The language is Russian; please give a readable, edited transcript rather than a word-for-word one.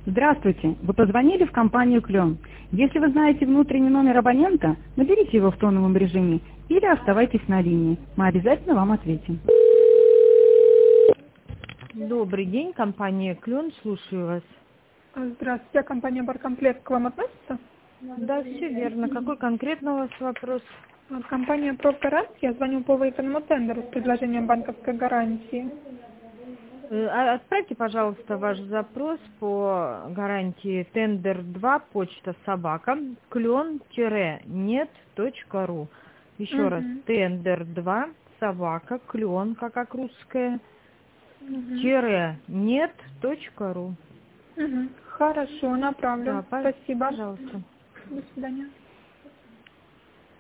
Здравствуйте, вы позвонили в компанию «Клен». Если вы знаете внутренний номер абонента, наберите его в тоновом режиме или оставайтесь на линии. Мы обязательно вам ответим. Добрый день, компания «Клен», слушаю вас. Здравствуйте, компания «Баркомплект» к вам относится? Да, все верно. Какой конкретно у вас вопрос? Компания «Профгарант», я звоню по выигранному тендеру с предложением банковской гарантии. Отправьте, пожалуйста, ваш запрос по гарантии тендер 2, почта собака, клен-нет.ру. Еще раз, тендер 2, собака, клен, как русская, нет.ру. Хорошо, направлю. Да, Спасибо. пожалуйста. До свидания.